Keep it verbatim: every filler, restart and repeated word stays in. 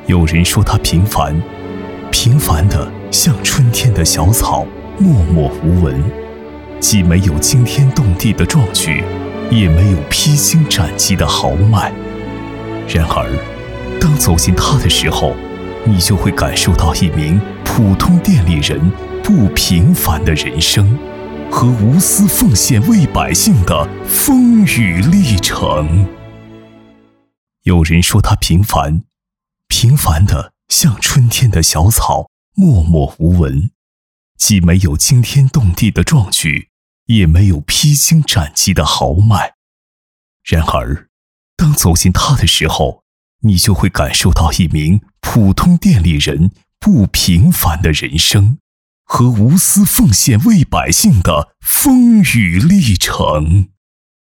有人说他平凡，平凡的像春天的小草，默默无闻，既没有惊天动地的壮举，也没有披荆斩棘的豪迈。然而，当走进他的时候，你就会感受到一名普通店里人不平凡的人生，和无私奉献为百姓的风雨历程。有人说他平凡，平凡的像春天的小草，默默无闻，既没有惊天动地的壮举，也没有披荆斩棘的豪迈。然而，当走进他的时候，你就会感受到一名普通店里人不平凡的人生，和无私奉献为百姓的风雨历程。